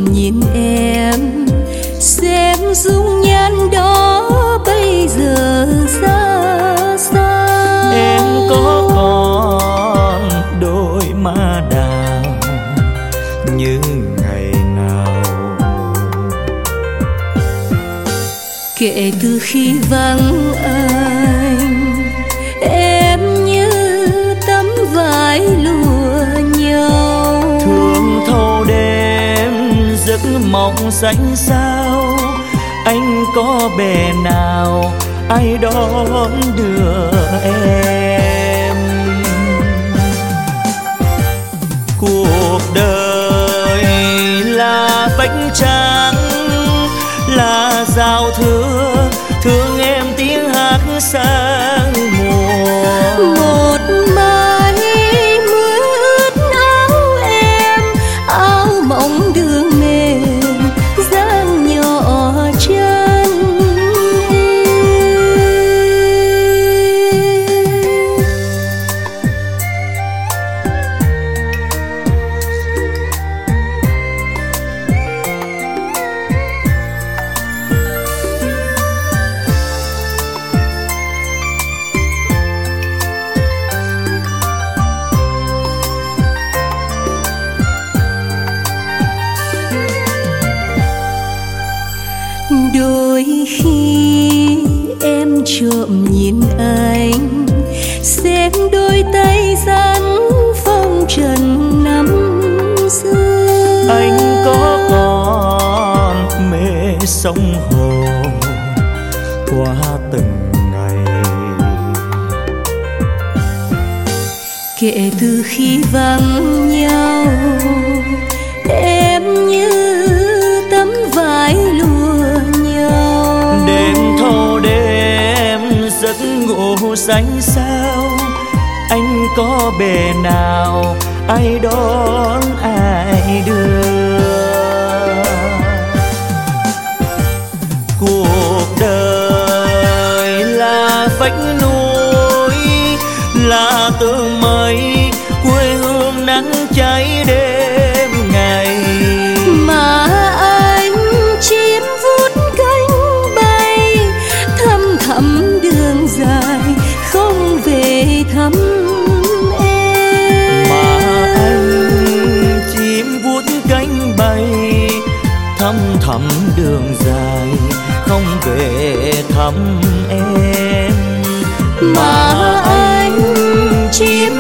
nhìn em, xem dung nhan đó bây giờ ra sao. Em có còn đôi má đào như ngày nào? Kể từ khi vắng anh, em như tấm vải lụa nhau. Thương thâu đêm giấc mộng xanh sao, anh có bề nào ai đón đưa em? Cuộc đời là vách trắng, là giao thừa, thương em tiếng hát sang mùa. Một mai mưa ướt áo em, áo mỏng đường mềm dáng nhỏ chân em. Đôi khi em trộm nhìn anh, xem đôi tay dán phong trần năm xưa. Anh có còn mê sông hồ qua từng ngày? Kể từ khi vắng nhau, em như tấm vải lụa nhau. Đêm thâu đêm giấc ngủ xanh sao, anh có bề nào ai đón ai đưa? Cuộc đời là vách núi, là tường mây, quê hương nắng cháy đêm ngày. Mà anh chim vút cánh bay, thăm thẳm đường dài không về thăm em. Mà anh chim vút cánh bay, thăm thẳm đường dài không về thăm em. Mà anh chim